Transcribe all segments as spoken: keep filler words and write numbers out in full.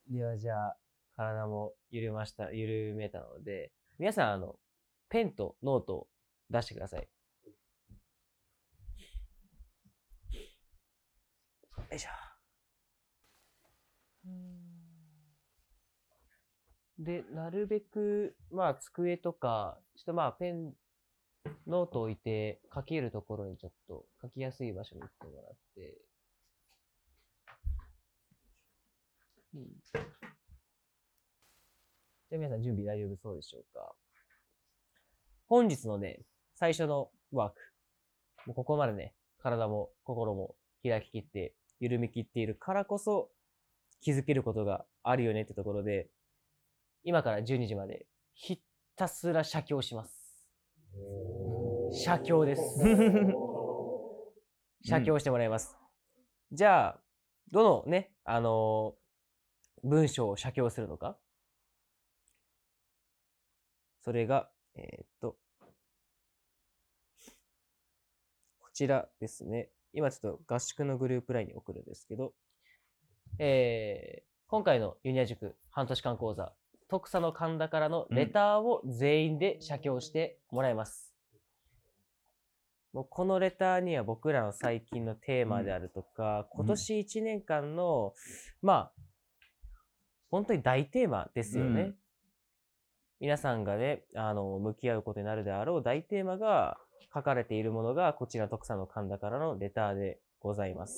ではじゃあ、体も緩ました、緩めたので、皆さん、あの、ペンとノートを出してください。よいしょ。で、なるべく、まあ、机とか、ちょっとまあ、ペン、ノート置いて、書けるところにちょっと書きやすい場所に行ってもらって、うん、じゃあ皆さん準備大丈夫そうでしょうか。本日のね、最初のワーク。もうここまでね、体も心も開ききって、緩みきっているからこそ、気づけることがあるよねってところで、今からじゅうにじまで、ひたすら写経します。写経です。写経してもらいます。うん、じゃあ、どのね、あのー、文章を写経するのか。それが、えー、っと、こちらですね。今ちょっと合宿のグループラインに送るんですけど、えー、今回のユニア塾半年間講座、徳佐の神田からのレターを全員で写経してもらいます。もうこのレターには僕らの最近のテーマであるとか、うん、今年いちねんかんの、まあ、本当に大テーマですよね。うん、皆さんがね、あの、向き合うことになるであろう大テーマが書かれているものが、こちら徳佐の神田からのレターでございます。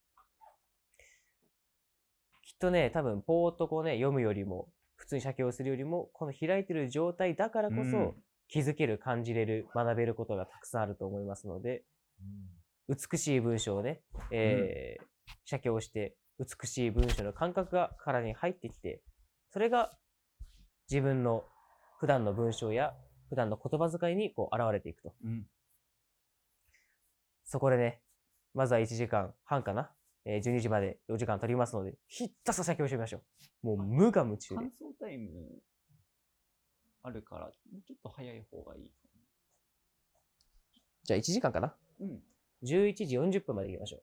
きっとね、多分、ポーっとこうね、読むよりも、普通に写経するよりも、この開いてる状態だからこそ、うん、気づける、感じれる、学べることがたくさんあると思いますので、うん、美しい文章をね、えーうん、写経して、美しい文章の感覚が体に入ってきて、それが自分の普段の文章や普段の言葉遣いにこう現れていくと。うん、そこでね、まずはいちじかんはんかな、えー、じゅうにじまでよじかん取りますので、ひたすら写経してみましょう。もう無我夢中で。 感想タイムあるから、もうちょっと早い方がいいかな。 じゃあいちじかんかな。うん。じゅういちじよんじゅっぷんまで行きましょう。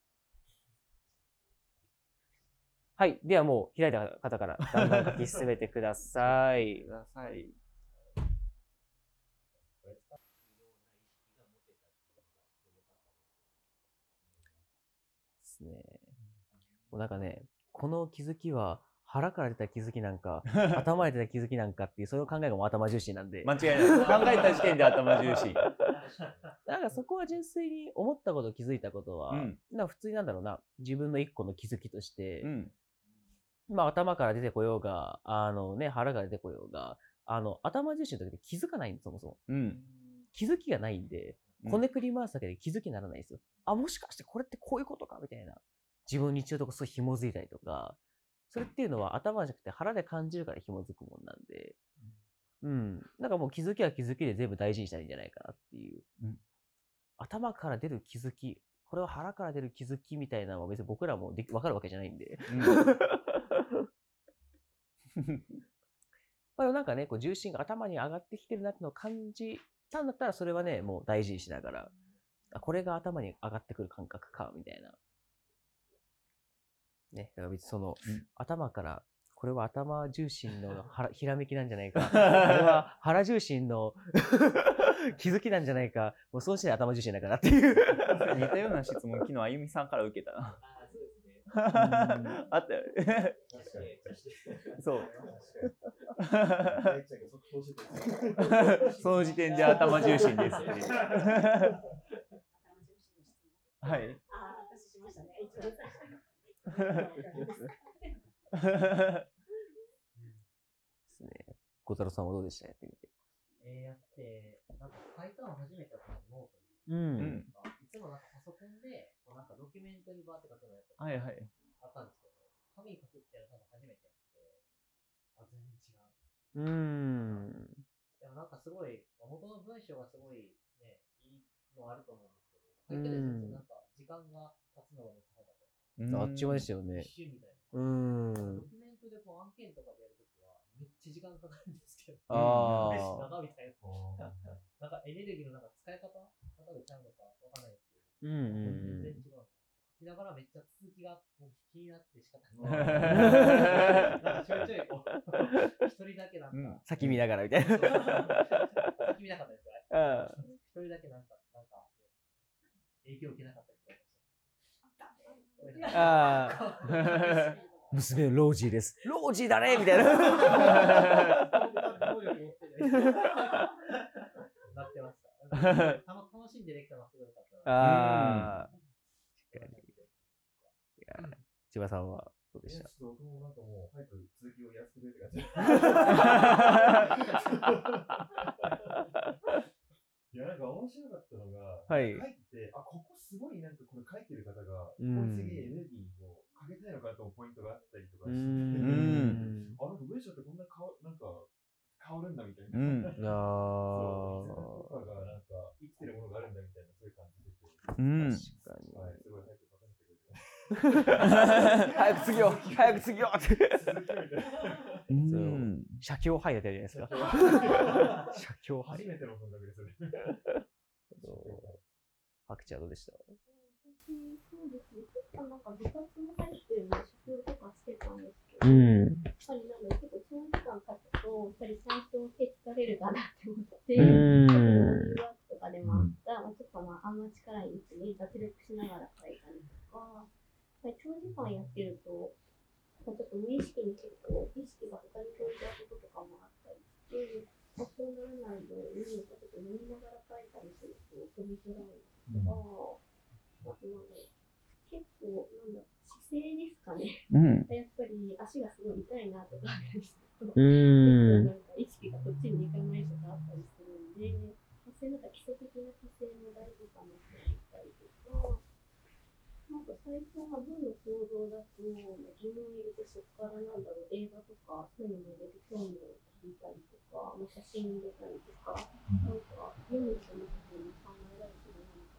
はい。ではもう開いた方からだんだん書き進めてください。 ください。 ですね。もうなんかね、この気づきは腹から出た気づきなんか、頭で出た気づきなんかっていう、そういう考えがもう頭重視なんで。 間違いない。考えた時点で頭重視。 なんかそこは純粋に思ったこと、気づいたことは、うん、なんか普通になんだろうな、自分の一個の気づきとして、うん、まあ頭から出てこようが、あのね、腹から出てこようが、あの、頭重視の時って気づかないんです、そもそも。うん、気づきがないんで、こねくり回すだけで気づきにならないんですよ。あ、もしかしてこれってこういうことかみたいな。自分に一応とこそう紐づいたりとか、それっていうのは頭じゃなくて腹で感じるから紐づくもんなんで、うん。なんかもう気づきは気づきで全部大事にしたらいいんじゃないかなっていう。うん、頭から出る気づき、これは腹から出る気づきみたいなのは別に僕らもで分かるわけじゃないんで。うん、まあなんかね、こう重心が頭に上がってきてるなってのを感じたんだったら、それはね、もう大事にしながら、あ、これが頭に上がってくる感覚か、みたいな。ね、だから別にその、うん、頭から、これは頭重心の腹ひらめきなんじゃないか、これは腹重心の気づきなんじゃないか、もうそうして頭重心だからっていう似たような質問、昨日あゆみさんから受けたな。あ、そうですね。あったよね。そう。その時点で頭重心ですっていう。はい。あ、私しましたね。 ですね。小太郎さんはどうでした？やってみて。 えー、やって、なんか書いたの初めてだったのノートに。 うん。 いつもなんかパソコンで、こうなんかドキュメントにバーって書くのやった。 はいはい。 あったんですけど、紙に書くってやるの多分初めてやって、あ、全然違う。うーん。 でもなんかすごい、元の文章がすごいね、いいのあると思うんですけど、書いてる全然なんか時間が経つのがめっちゃ早かったです。 あっちもですよね。 一瞬みたいな。 うーん。 ドキュメントでこう案件とかでやるときは、めっちゃ時間かかるんですけど、 ああ長みたいな。なんかエネルギーのなんか使い方方がちゃうのかわかんないですけど、うんうん、全然違う。書きながらめっちゃ続きが気になって仕方ない。 ん、先見ながらみたいな。 先見なかったですか？一人だけなんか、なんか、影響受けなかった人がいました。ああ。娘ロージーです。ロージーだねみたいな。なってました。楽しんでできたのはすごい良かった。 ああ。確かに。いや、千葉さんはどうでした？ 僕もなんかもう早く続きをやらせてくれって感じ。いやなんか面白かったのが、 はい、 書いて、あ、ここすごいなんかこれ書いてる方が、ここにすげえエネルギーをかけたいのかなと思うポイントがあったりとかして、うんあ、なんか文章ってこんなかわなんか変わるんだみたいな。うん、そう、絆とかがなんか生きてるものがあるんだみたいなそういう感じでして、うん、 確かに。 はい、すごい早く書かせてくれて。 早く次を早く次をって。うん。写経杯だったじゃないですか。写経杯。 初めての感覚ですね。 ハクちゃんどうでした？ 私、そうですね。結構なんか部活も入ってるので、写経とかしてたんですけど、 うん、 やっぱりなんだ結構長時間書くと、やっぱりちゃんと手疲れるかなって思って、うん、ワークとかでもあった、まあ、ちょっとまああんま力入れずに脱力しながら書いたりとか、やっぱり長時間やってると、ちょっと無意識に結構意識が他に飛んじゃうこととかもあったりして、まあ、そうならないように、ちょっと読みながら書いたりすると飛びづらいとか、あとなんだろう、結構なんだ姿勢ですかね、うん、やっぱり足がすごい痛いなとかあったりすると、うん、なんか意識がこっちに行かないとかあったりするんで、そういうなんか基礎的な姿勢も大事かなと思ったりとか。なんか最初は文の構造だと、疑問を入れてそこからなんだろう映画とかそういうのも入れて興味を引いたりとか、まあ、写真入れたりとか、なんか読む人のことに考えられてるの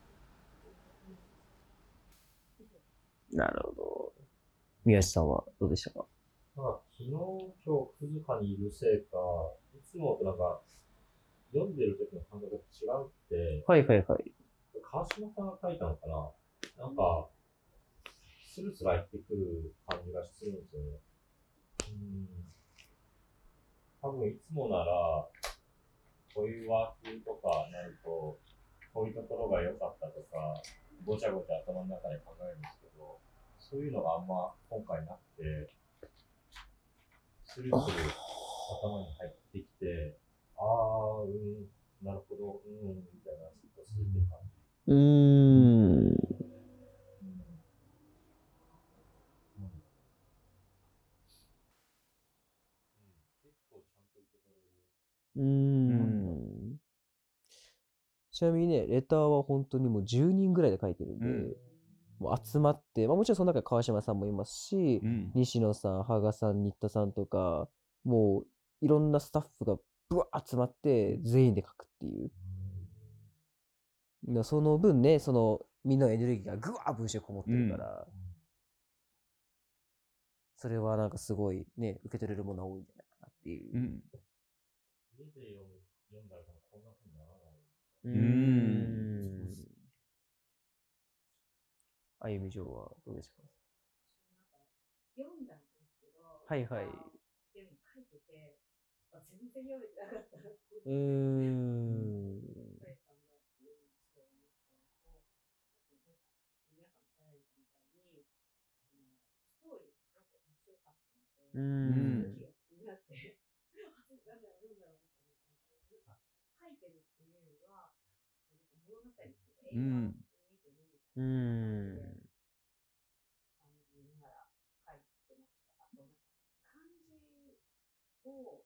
なるほど。宮下さんはどうでしたか？ まあ、昨日、今日、くじかにいるせいか、いつもとなんか、読んでる時の感覚が違うって、 はいはいはい。 川島さんが書いたのかななんか、スルスラ入ってくる感じがするんですよね。うん。多分いつもなら、こういうワークとかなると、こういうところが良かったとか、ごちゃごちゃ頭の中で考えるんですけど、そういうのがあんま今回なくて、スルスル頭に入ってきて、あー、うん、なるほど、うん、みたいな、ずっと続いてる感じ。 うーん。うーん。ちなみにね、レターは本当にもうじゅうにんぐらいで書いてるんで、うん、もう集まって、まあ、もちろんその中に川島さんもいますし、うん、西野さん、羽賀さん、新田さんとか、もういろんなスタッフがブワー集まって全員で書くっていう。うん、その分ね、そのみんなのエネルギーがぐわー文章こもってるから、うん、それはなんかすごいね、受け取れるものが多いんじゃないかなっていう。うん家で読む読んだらこんな風にならない。 うーん。あゆみ嬢はどうでしょうか？ 読んだんですけど、 はいはい。 でも書いてて、あ全然読めてなかったっていう。 うーん。 書いたんだっていうのをすごい思ったのと、皆さんおっしゃられたみたいに、ストーリーがすごく面白かったので、続きが気になって、なんだろうなんだろうみたいな感じで、なんか書いてるっていうよりは、なんか物語っていうか映画を見てるみたいな感じながら書いてました。あとなんか漢字を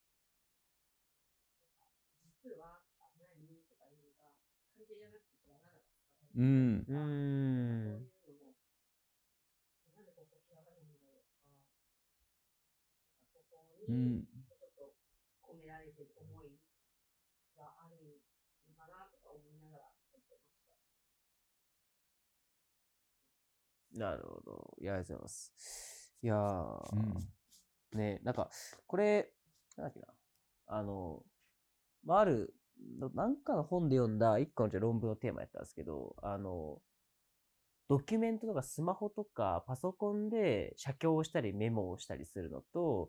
実は何とかいうのが漢字じゃなくてひらがなが使われてるとか、そういうのもなんでここひらがななんだろうとか、なんかそこにちょっと込められてる思いがあるのかなとか思いながら書いてました。 なるほど。いや、ありがとうございます。いやー、うん、ね、なんか、これ、なんだっけな、あの、まあ、ある、なんかの本で読んだ一個の論文のテーマやったんですけど、あの、ドキュメントとかスマホとかパソコンで写経をしたりメモをしたりするのと、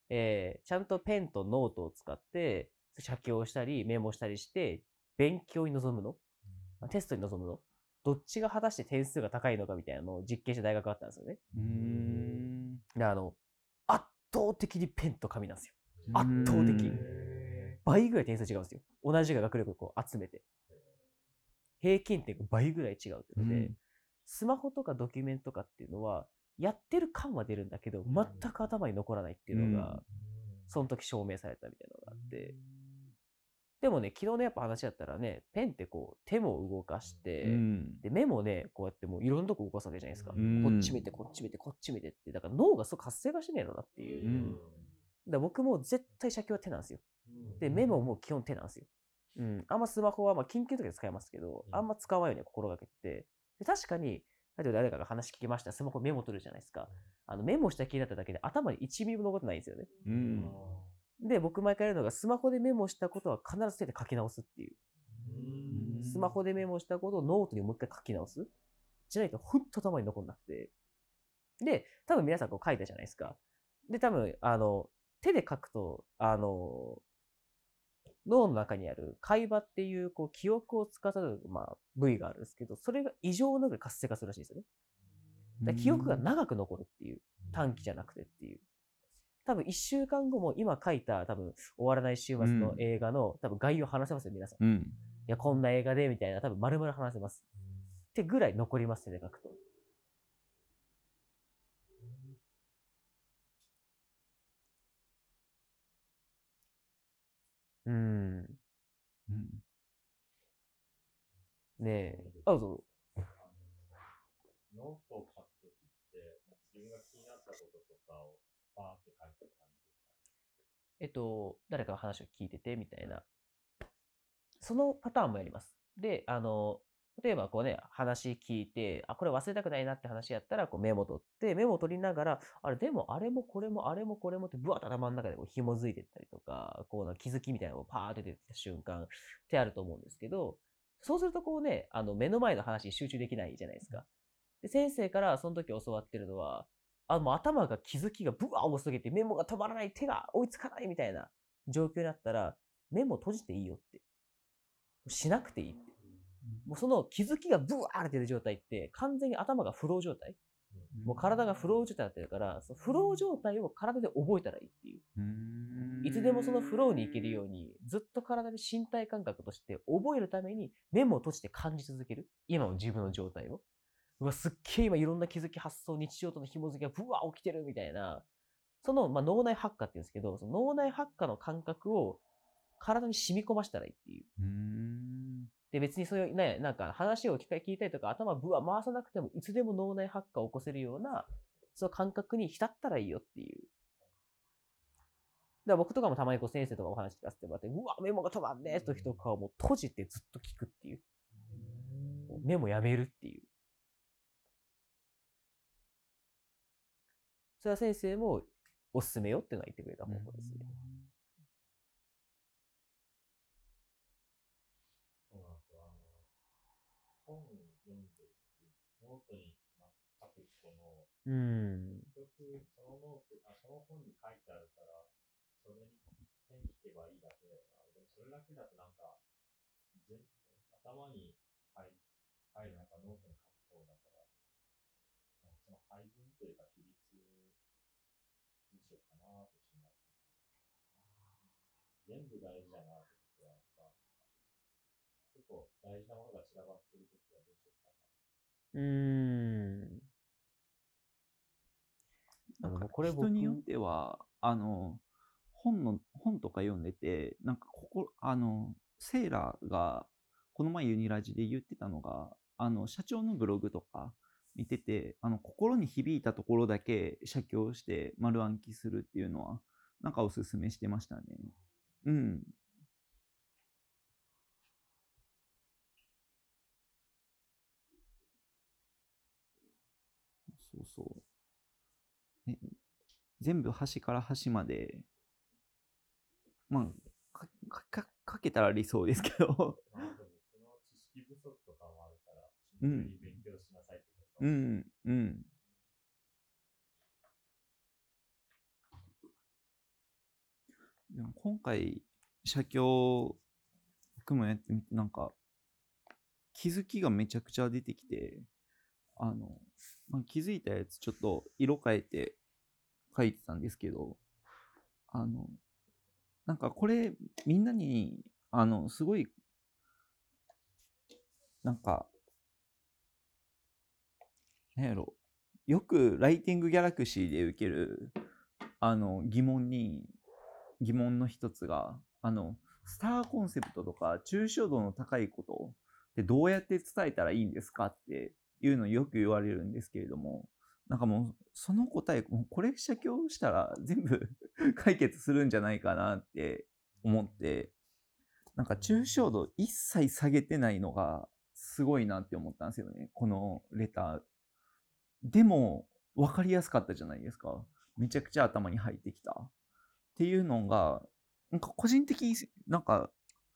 えー、ちゃんとペンとノートを使って、写経したりメモしたりして、勉強に臨むの、テストに臨むの、どっちが果たして点数が高いのかみたいなのを実験した大学があったんですよね。うーん。で、あの、圧倒的にペンと紙なんですよ。圧倒的。倍ぐらい点数違うんですよ。同じ学力をこう集めて。平均点が倍ぐらい違うっていうので、うん、スマホとかドキュメントとかっていうのは、やってる感は出るんだけど、全く頭に残らないっていうのが、その時証明されたみたいなのがあって、でもね、昨日のやっぱ話だったらね、ペンってこう、手も動かして、うん、で、目もね、こうやってもういろんなとこ動かすわけじゃないですか。うん、こっち見て、こっち見て、こっち見てって、だから脳がそう活性化してねえのなっていう。うん、だから僕も絶対写経は手なんですよ。で、メモも基本手なんですよ。うん。あんまスマホはまあ緊急時で使えますけど、あんま使わないように心がけてて、で確かに、例えば誰かが話聞きました、スマホメモ取るじゃないですか。あのメモした気になっただけで頭にいちミリも残ってないんですよね。うん。で、僕毎回やるのが、スマホでメモしたことは必ず手で書き直すっていう。うん、スマホでメモしたことをノートにもう一回書き直す。じゃないと本当頭に残んなくて。で、多分皆さんこう書いたじゃないですか。で、多分、あの、手で書くと、あの、脳の中にある海馬っていう、こう、記憶を司る、まあ、部位があるんですけど、それが異常なぐらい活性化するらしいんですよね。だから記憶が長く残るっていう。短期じゃなくてっていう。多分一週間後も今書いた多分終わらない週末の映画の、うん、多分概要話せますよ、皆さん。うん、いや、こんな映画でみたいな多分丸々話せます。ってぐらい残ります、手で書くと。うん。うん、ねえ。あ、どうぞ。 ノートを書くときって、自分が気になったこととかをバーって書いてる感じですか？ えっと、誰かの話を聞いててみたいな。そのパターンもやります。で、あの、例えばこうね、話聞いて、あ、これ忘れたくないなって話やったら、こうメモ取って、メモ取りながら、あれ、でもあれもこれもあれもこれもってぶわっと頭の中でこう紐づいてったりとか、こうな気づきみたいなのをパーって出てきた瞬間ってあると思うんですけど、そうするとこうね、あの目の前の話に集中できないじゃないですか。で、先生からその時教わってるのは、あ、もう頭が気づきがぶわ多すぎてメモが止まらない、手が追いつかないみたいな状況になったら、メモ閉じていいよって。しなくていいって。もうその気づきがブワーって出る状態って完全に頭がフロー状態。もう体がフロー状態になってるから、そのフロー状態を体で覚えたらいいっていう。いつでもそのフローに行けるように、ずっと体で身体感覚として覚えるために目も閉じて感じ続ける。今の自分の状態を。うわ、すっげえ今いろんな気づき発想、日常との紐づきがブワー起きてるみたいな。その、まあ、脳内発火って言うんですけど、その脳内発火の感覚を体に染み込ませたらいいっていう。うーんで、別にそういうね、なんか話を聞いたりとか、頭ぶわ回さなくても、いつでも脳内発火を起こせるような、その感覚に浸ったらいいよっていう。だから僕とかもたまにこう先生とかお話聞かせてもらって、うわ、メモが止まんねえ時とかをもう閉じてずっと聞くっていう。メモやめるっていう。それは先生もおすすめよっていうのは言ってくれた方法ですね。 本読んでノートに書く人の、 うん、 結局そのノートあその本に書いてあるからそれにペン引けばいいだけだよな。でもそれだけだとなんか全頭に入るなんかノートに書く方だから、その配分というか比率にしようかなとします。全部大事だなってことは結構大事なものが散らばってるときはどうしようかな。 うーん。 なんか人によってはあの本の本とか読んでてなんかここあのセーラーがこの前ユニラジで言ってたのがあの社長のブログとか見ててあの心に響いたところだけ写経して丸暗記するっていうのはなんかおすすめしてましたね。うん。そうそう。ね、全部端から端まで、まあ、か、か、かけたら理想ですけど。 まあ、でも僕の知識不足とかもあるから、シンプルに勉強しなさいってことかもしれない。うん、うん。 でも今回、写経、僕もやってみて、なんか、気づきがめちゃくちゃ出てきて、あの、まあ、気づいたやつちょっと色変えて書いてたんですけど、あの、なんかこれみんなに、あの、すごい、なんか、なんやろ、よくライティングギャラクシーで受ける、あの、疑問に、疑問の一つが、あの、スターコンセプトとか抽象度の高いことってどうやって伝えたらいいんですかっていうのをよく言われるんですけれども、なんかもうその答え、もうこれ写経したら全部解決するんじゃないかなって思って、なんか抽象度一切下げてないのがすごいなって思ったんですよね、このレター。でも分かりやすかったじゃないですか。めちゃくちゃ頭に入ってきた。っていうのが、なんか個人的になんか、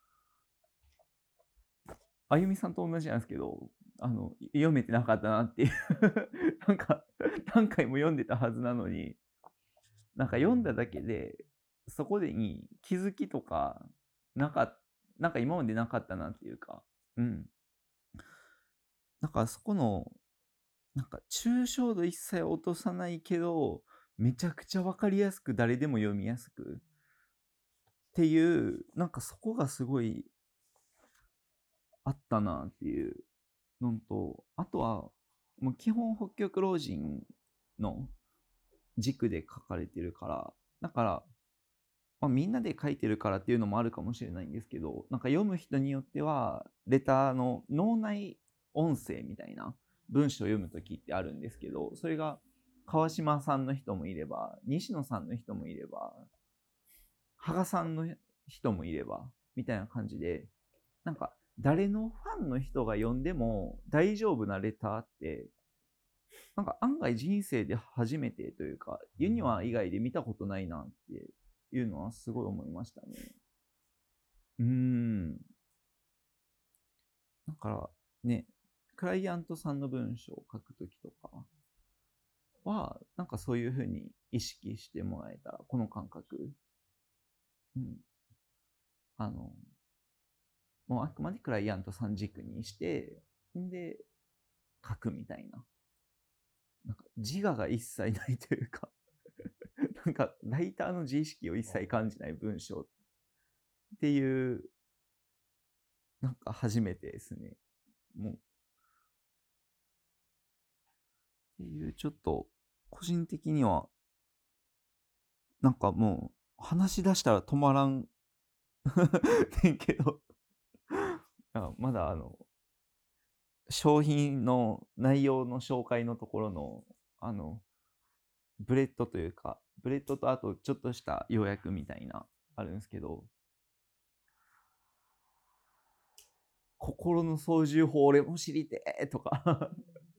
あゆみさんと同じなんですけど、あの、読めてなかったなっていうなんか、何回も読んでたはずなのに、なんか読んだだけで、そこでに気づきとか、なか、なんか今までなかったなっていうか、うん。なんかそこの、なんか抽象度一切落とさないけど、めちゃくちゃわかりやすく誰でも読みやすくっていう、なんかそこがすごいあったなっていうのと、あとは、もう基本北極老人の軸で書かれてるから、だから、まあ、みんなで書いてるからっていうのもあるかもしれないんですけど、なんか読む人によっては、レターの脳内音声みたいな文章を読むときってあるんですけど、それが川島さんの人もいれば、西野さんの人もいれば、羽賀さんの人もいれば、みたいな感じで、なんか誰のファンの人が読んでも大丈夫なレターって、なんか案外人生で初めてというか、ユニワ以外で見たことないなっていうのはすごい思いましたね。うーん。だからね、クライアントさんの文章を書くときとかは、なんかそういうふうに意識してもらえたら、この感覚。うん。あの、もうあくまでクライアントさん軸にして、んで、書くみたいな。なんか自我が一切ないというかなんかライターの自意識を一切感じない文章っていう、なんか初めてですね。もう。っていう、ちょっと、個人的には、なんかもう、話し出したら止まらんねんけどまだあの、商品の内容の紹介のところの、あの、ブレッドというか、ブレッドとあとちょっとした要約みたいな、あるんですけど、心の操縦法俺も知りてーとか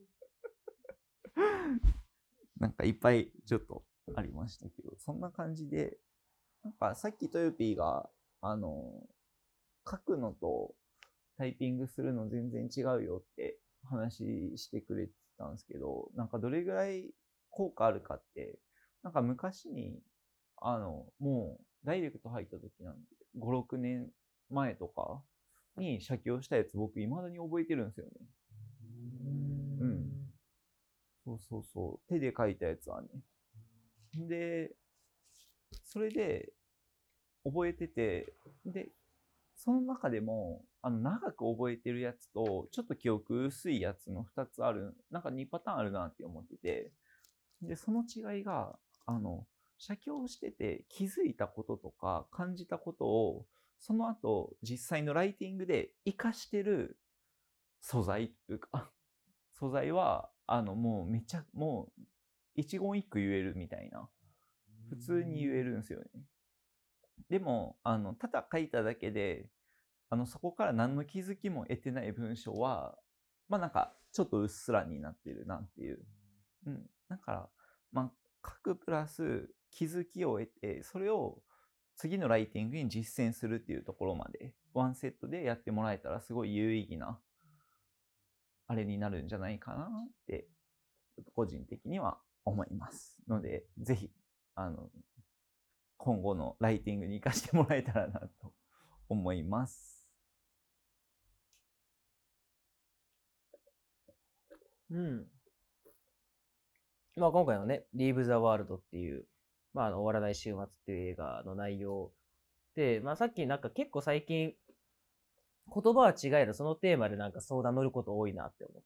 なんかいっぱいちょっとありましたけど、そんな感じで、なんかさっきトヨピーが、あの、書くのとタイピングするの全然違うよって話してくれてたんですけど、なんかどれぐらい効果あるかって、なんか昔に、あの、もうダイレクト入った時なんで、ご、ろくねんまえとかに写経したやつ僕未だに覚えてるんですよね。うん。そうそうそう。手で書いたやつはね。で、それで覚えてて、で、その中でも、あの、長く覚えてるやつと、ちょっと記憶薄いやつのふたつある、なんかにパターンあるなって思ってて、で、その違いが、あの、写経してて気づいたこととか感じたことを、その後、実際のライティングで活かしてる素材というか、素材は、あの、もうめちゃ、もう、一言一句言えるみたいな。普通に言えるんですよね。でも、あの、ただ書いただけで、あの、そこから何の気づきも得てない文章は、まあなんか、ちょっとうっすらになってるなっていう。うん。だから、まあ、書くプラス気づきを得て、それを次のライティングに実践するっていうところまで、ワンセットでやってもらえたらすごい有意義な、あれになるんじゃないかなって、ちょっと個人的には思います。ので、ぜひ、あの、 今後のライティングに生かしてもらえたらなと思います。 うん。まあ今回のね、Leave the World っていう、まああの終わらない週末っていう映画の内容で、まあさっきなんか結構最近、言葉は違えどそのテーマでなんか相談乗ること多いなって思って、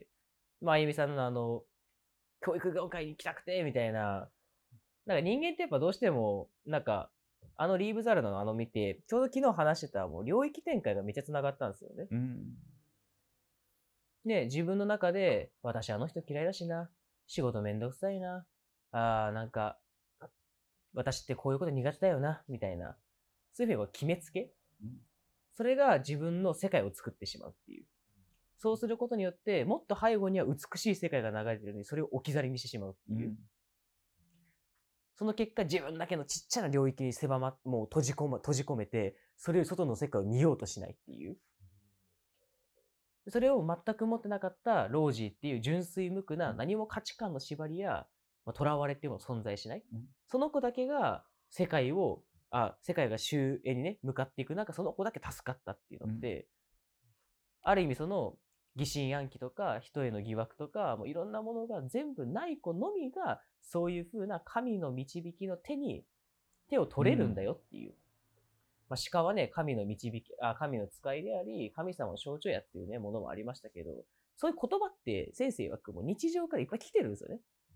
まああゆみさんのあの、教育業界に行きたくてみたいな、なんか人間ってやっぱどうしても、なんか、あのリーブザルドのあの見て、ちょうど昨日話してたもう領域展開がめっちゃ繋がったんですよね。 うん、 で、自分の中で、私あの人嫌いだしな、仕事めんどくさいな、あーなんか、私ってこういうこと苦手だよな、みたいな、そういうふうに決めつけ、うん、それが自分の世界を作ってしまうっていう。そうすることによって、もっと背後には美しい世界が流れてるのに、それを置き去りにしてしまうっていう。うん、その結果、自分だけのちっちゃな領域に狭ま、もう閉じ込め、閉じ込めて、それより外の世界を見ようとしないっていう。それを全く持ってなかったロージーっていう純粋無垢な何も価値観の縛りや、まあ、囚われっていうのが存在しない。うん、その子だけが世界を、あ、世界が終焉にね、向かっていく中、その子だけ助かったっていうのって、うん、ある意味その疑心暗鬼とか人への疑惑とか、もういろんなものが全部ない子のみが、そういう風な神の導きの手に、手を取れるんだよっていう。うん、まあ、鹿はね、神の導き、あ、神の使いであり、神様の象徴やっていうね、ものもありましたけど、そういう言葉って先生曰くもう日常からいっぱい来てるんですよね。うん。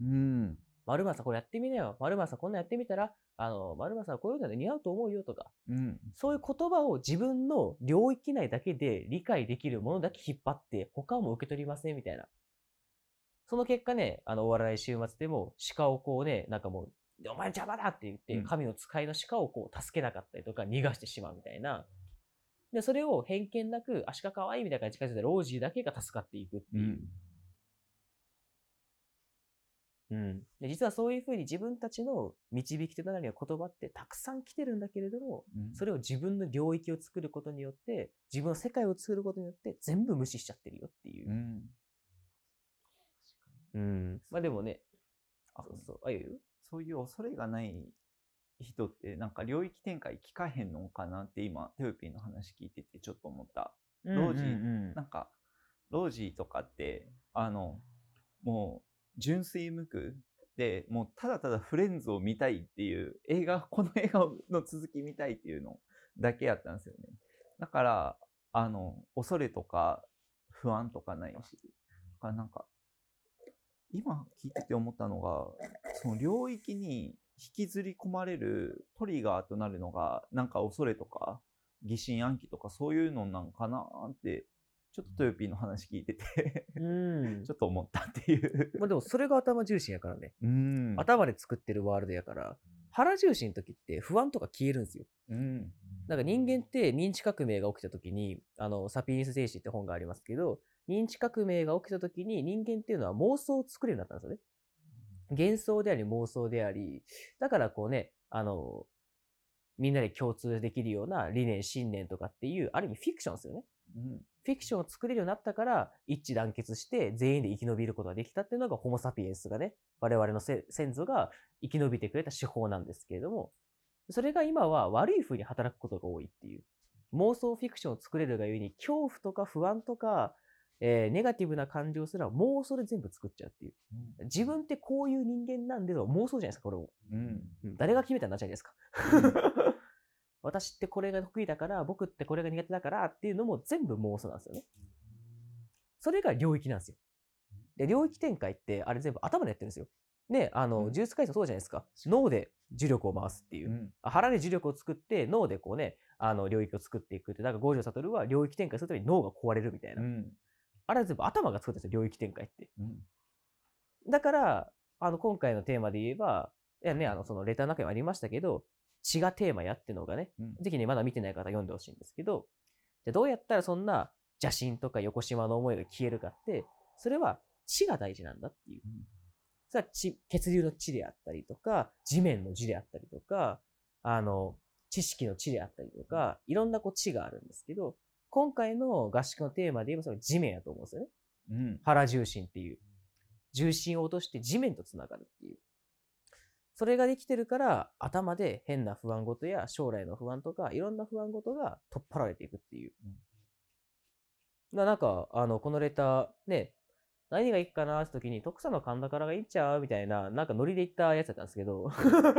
丸間さんこれやってみなよ。丸間さんこんなやってみたら、あの、丸間さんこういうので似合うと思うよとか、うん。そういう言葉を自分の領域内だけで理解できるものだけ引っ張って、他も受け取りませんみたいな。その結果ね、あの、終わらない週末でも鹿をこうね、なんかもう、お前邪魔だって言って、神の使いの鹿をこう助けなかったりとか逃がしてしまうみたいな。で、それを偏見なく、あ、鹿かわいいみたいな感じで近づいたロージーだけが助かっていくっていう。うん。うん、で実はそういうふうに自分たちの導き手となるような言葉ってたくさん来てるんだけれども、うん、それを自分の領域を作ることによって、自分の世界を作ることによって全部無視しちゃってるよっていう。うん。うん。まあでもね、あ、そうそう、あ、いいよ。 そういう恐れがない人ってなんか領域展開聞かへんのかなって今テオピーの話聞いててちょっと思った。ロージー、うんうんうん、なんかロージーとかってあのもう純粋無垢でもうただただフレンズを見たいっていう映画この映画の続き見たいっていうのだけやったんですよね。だからあの恐れとか不安とかないし、だからなんか今聞いてて思ったのが、その領域に引きずり込まれるトリガーとなるのが、なんか恐れとか疑心暗鬼とかそういうのなんかなって、ちょっとトヨピーの話聞いててうんちょっと思ったっていうまあでもそれが頭重心やからね。うん頭で作ってるワールドやから、腹重心の時って不安とか消えるんですよ。うん。なんか人間って認知革命が起きた時に、あの、サピエンス精神って本がありますけど、認知革命が起きた時に人間っていうのは妄想を作るようになったんですよね。幻想であり妄想であり、だからこうね、あの、みんなで共通できるような理念、信念とかっていう、ある意味フィクションですよね。うん、フィクションを作れるようになったから、一致団結して全員で生き延びることができたっていうのがホモサピエンスがね、我々の先祖が生き延びてくれた手法なんですけれども、それが今は悪い風に働くことが多いっていう。妄想フィクションを作れるがゆえに、恐怖とか不安とか、えー、ネガティブな感情すら妄想で全部作っちゃうっていう。うん、自分ってこういう人間なんでの妄想じゃないですか、これも。うん、誰が決めたんだじゃないですか。私ってこれが得意だから、僕ってこれが苦手だからっていうのも全部妄想なんですよね。それが領域なんですよ。で、領域展開ってあれ全部頭でやってるんですよ。ね、あの、呪術廻戦そうじゃないですか。脳で呪力を回すっていう。うん、腹で呪力を作って、脳でこうね、あの、領域を作っていくって。だから五条悟は領域展開するために脳が壊れるみたいな。うん、あれは全部頭が作ったんですよ、領域展開って。うん、だから、あの、今回のテーマで言えば、いやね、あの、そのレターの中にもありましたけど、血がテーマやっていうのがね、うん、ぜひね、まだ見てない方読んでほしいんですけど、じゃあどうやったらそんな邪心とか横島の思いが消えるかって、それは血が大事なんだっていう。うん、それは血、血流の血であったりとか、地面の地であったりとか、あの、知識の地であったりとか、いろんなこう地があるんですけど、今回の合宿のテーマで言えばそれ地面やと思うんですよね。うん、腹重心っていう。重心を落として地面とつながるっていう。 それができてるから、頭で変な不安事や将来の不安とか、いろんな不安事が取っ払われていくっていう。うん、なんか、あの、このレター、ね、何がいいかなって時に、徳佐の神田からがいいんちゃうみたいな、なんかノリで言ったやつだったんですけど、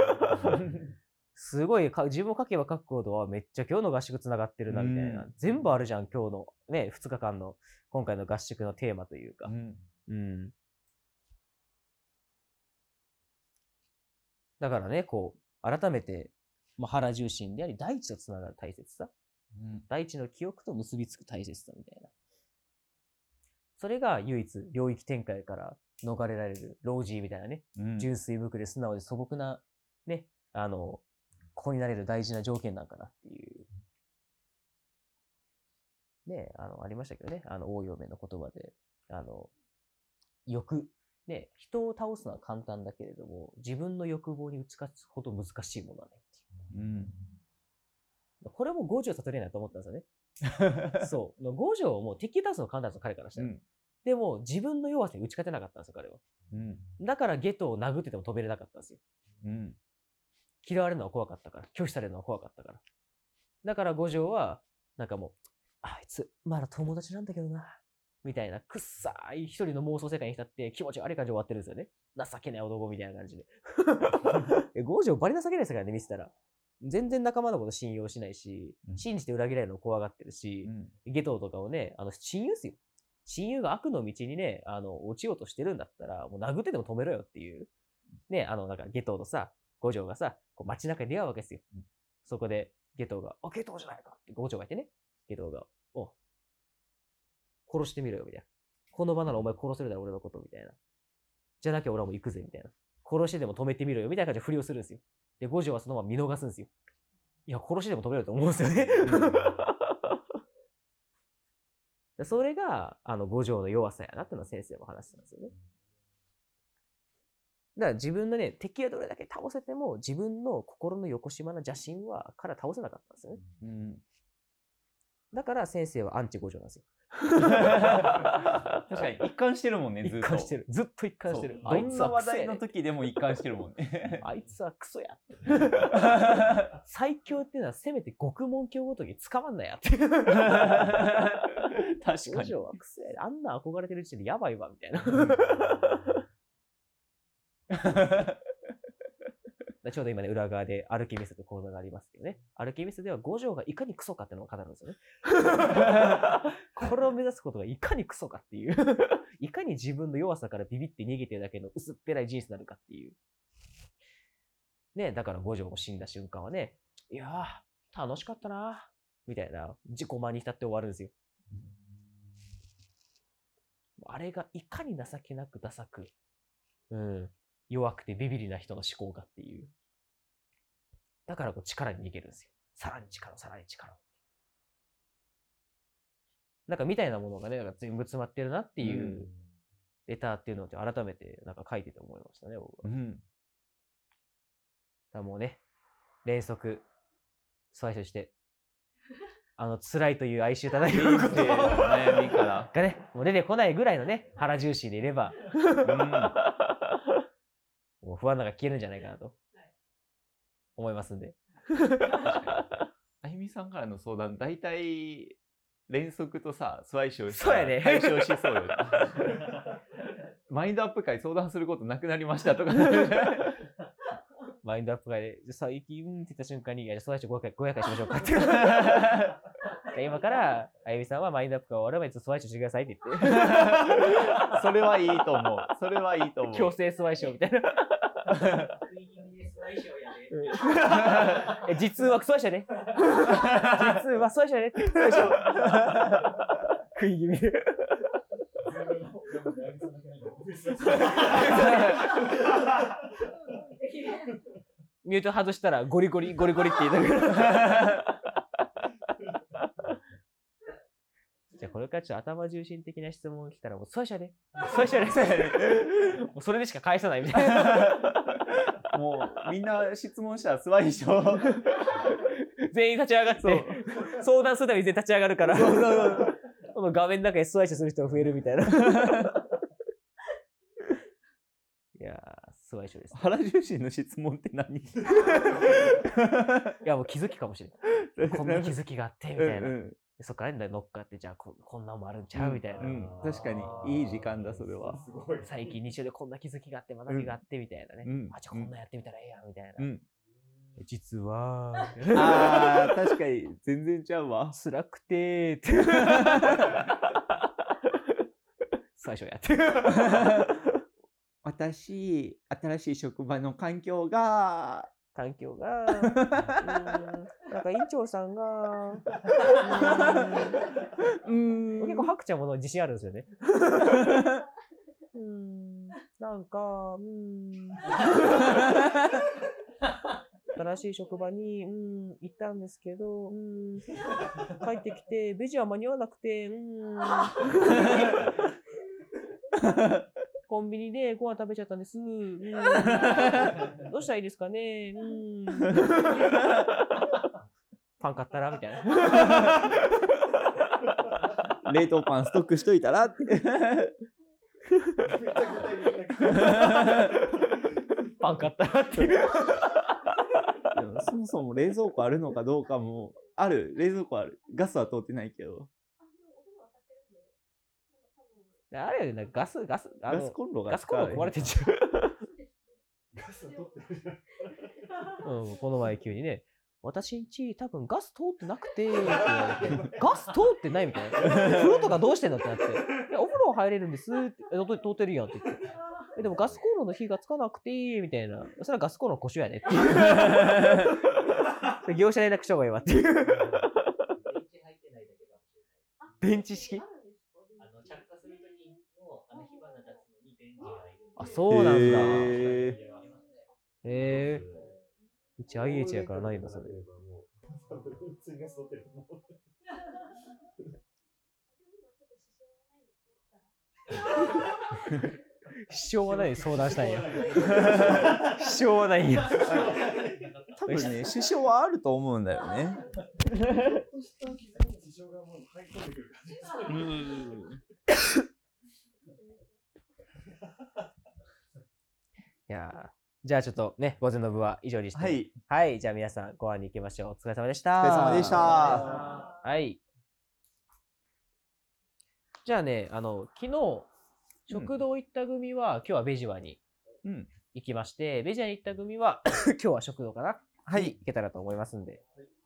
すごいか、自分を書けば書くほどはめっちゃ今日の合宿つながってるな、みたいな。全部あるじゃん、今日のね、ふつかかんの、今回の合宿のテーマというか。うん。うん、だからね、こう、改めて、まあ、腹重心であり、大地とつながる大切さ。うん、大地の記憶と結びつく大切さみたいな。それが唯一、領域展開から逃れられる、ロージーみたいなね、うん、純粋無垢で素直で素朴な、ね、あの、ここになれる大事な条件なんかなっていう。ね、あの、ありましたけどね、あの、応用面の言葉で、あの、欲。ね、人を倒すのは簡単だけれども、自分の欲望に打ち勝つほど難しいものはないっていう。うん、これも五条悟れないと思ったんですよね。そう。五条も敵倒すの簡単ですよ、彼からしたら。うん、でも、自分の弱さに打ち勝てなかったんですよ、彼は。うん、だからゲトを殴ってても飛べれなかったんですよ。うん、嫌われるのは怖かったから。拒否されるのは怖かったから。だから五条は、なんかもう、あいつ、まだ友達なんだけどな。みたいな、くっさい一人の妄想世界に浸って気持ち悪い感じで終わってるんですよね。情けない男みたいな感じで。五条バリ情けないですからね、見せたら。全然仲間のこと信用しないし、うん、信じて裏切られるのを怖がってるし、うん、ゲトウとかをね、あの、親友ですよ。親友が悪の道にね、あの、落ちようとしてるんだったら、もう殴ってでも止めろよっていう。ね、あの、なんかゲトウとさ、五条がさ、こう街中で出会うわけですよ。うん、そこで、ゲトウが、あ、ゲトウじゃないかって五条がいてね、ゲトウが、お、殺してみろよ、みたいな。この場ならお前殺せるだろ、俺のこと、みたいな。じゃなきゃ俺はもう行くぜ、みたいな。殺してでも止めてみろよ、みたいな感じで振りをするんですよ。で、五条はそのまま見逃すんですよ。いや、殺しでも止めろよと思うんですよね。それが、あの、五条の弱さやなっていうのは先生も話してたんですよね。だから自分のね、敵がどれだけ倒せても、自分の心の横島な邪心は彼は倒せなかったんですよね。うん、だから先生はアンチ五条なんですよ。 確かに一貫してるもんね、ずっと。 一貫してる。ずっと一貫してる。 どんな話題の時でも一貫してるもんね。 あいつはクソやって。最強っていうのはせめて獄門卿ごとき捕まんなやって。確かに。 五条はクソや。あんな憧れてる時点でやばいわ、みたいな。ちょうど今ね、裏側でアルケミストと講座がありますけどね。アルケミストでは五条がいかにクソかっていうのを語るんですよね。これを目指すことがいかにクソかっていう。いかに自分の弱さからビビって逃げてるだけの薄っぺらい人生になるかっていう。ね、だから五条も死んだ瞬間はね、いやー、楽しかったなみたいな自己満に浸って終わるんですよ。あれがいかに情けなくダサく、うん、弱くてビビりな人の思考かっていう。だからこう力に逃げるんですよ。さらに力、さらに力。なんかみたいなものがね、なんか全部詰まってるなっていうレターっていうのを改めてなんか書いてて思いましたね、僕は。うん。だもうね、連続、最初して、あの、辛いという哀愁漂うこと悩みからがね、もう出てこないぐらいのね、腹重視でいれば、うん、もう不安なんか消えるんじゃないかなと思いますんで。 あゆみさんからの相談、大体連続とさ、スワイショーそうやね。 解消しそうよ。マインドアップ会相談することなくなりましたとか。 マインドアップ会で、最近って言った瞬間に、いや、スワイショーごひゃく回しましょうかって。今から、あゆみさんはマインドアップが終わればいつスワイショーしてくださいって言って。 それはいいと思う。それはいいと思う。 強制スワイショーみたいな。実はスワイショーね。実はスワイショーね。スワイショー。食い気味で。ミュート外したらゴリゴリゴリゴリって言いながら。じゃあこれからちょっと頭重心的な質問来たらもうスワイショーね。スワイショーね。もうそれでしか返さないみたいな。 もうみんな質問したらスワイショー。 全員立ち上がって相談するために全員立ち上がるから。そうそうそう。この画面の中でスワイショーする人が増えるみたいな。いやー、スワイショー一緒です。 原重心の質問って何？いやもう気づきかもしれない。こんな気づきがあってみたいな。うんうん、そっから乗っかってじゃあ こ, こんなんもあるんちゃうみたいな、うんうん。確かにいい時間だそれは。 すごい最近日常でこんな気づきがあって学びがあってみたいなね。うん、あじゃあこんなんやってみたらええやんみたいな。うん、実はあ確かに全然ちゃうわ。 辛くてって最初やって私新しい職場の環境が環境がうんなんか院長さんがうん結構ハクちゃんも自信あるんですよねうんなんかうん新しい職場に、うん、行ったんですけど、うん、帰ってきてベジは間に合わなくて、うんコンビニでご飯食べちゃったんです。うん、どうしたらいいですかね。うん、パン買ったらみたいな。 冷凍パンストックしといたらって。 パン買ったらっていう。 でもそもそも冷蔵庫あるのかどうかもある。冷蔵庫ある。ガスは通ってないけど。 あれよね、ガス、ガス、 あのガスコンロがガスコンロ壊れてんじゃん。ガス取ってるじゃん。うん、この前急にね、私んち多分ガス通ってなくて、って言われてガス通ってないみたいな。風呂とかどうしてんのってなって、いやお風呂入れるんですって、え、通ってるやんって言って。えでもガスコンロの火がつかなくて、みたいな。それはガスコンロの故障やねっていう。業者連絡した方がいいわっていう。電池入ってないだけかもしれない。電池式？あ、そうなんだ。へえ。うち アイエイチ やからないんだ、それ。支障はない相談したいよ。支障はないよ。 多分ね、支障はあると思うんだよね。うん。 いやじゃあちょっとね、午前の部は以上にして。はい。はい。じゃあ皆さん、ご飯に行きましょう。お疲れ様でした。 お疲れ様でした。 はい。じゃあね、あの、昨日、食堂行った組は、うん、今日はベジワに行きまして、うん、ベジワに行った組は、今日は食堂かなはい。行けたらと思いますんで。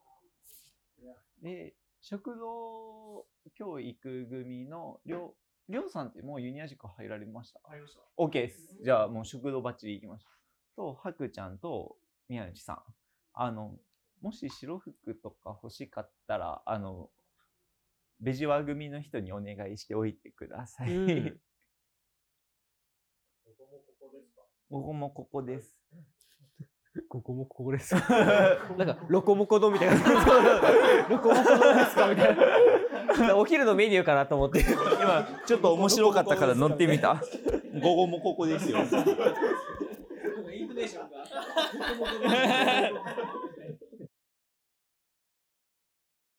で、食堂、今日行く組の、りょう、りょうさんってもうユニア塾入られました？ 入りました。 OK です。じゃあもう食堂バッチリ行きました。と、はくちゃんと宮内さん。あの、もし白服とか欲しかったら、あの、ベジワ組の人にお願いしておいてください。うん、ここもここですか？ ここもここです。ここもここです。なんか、ロコモコ丼みたいな。ロコモコ丼ですかみたいな。お昼のメニューかなと思って。 今、ちょっと面白かったから乗ってみた。ここもここですよ。イントネーションが。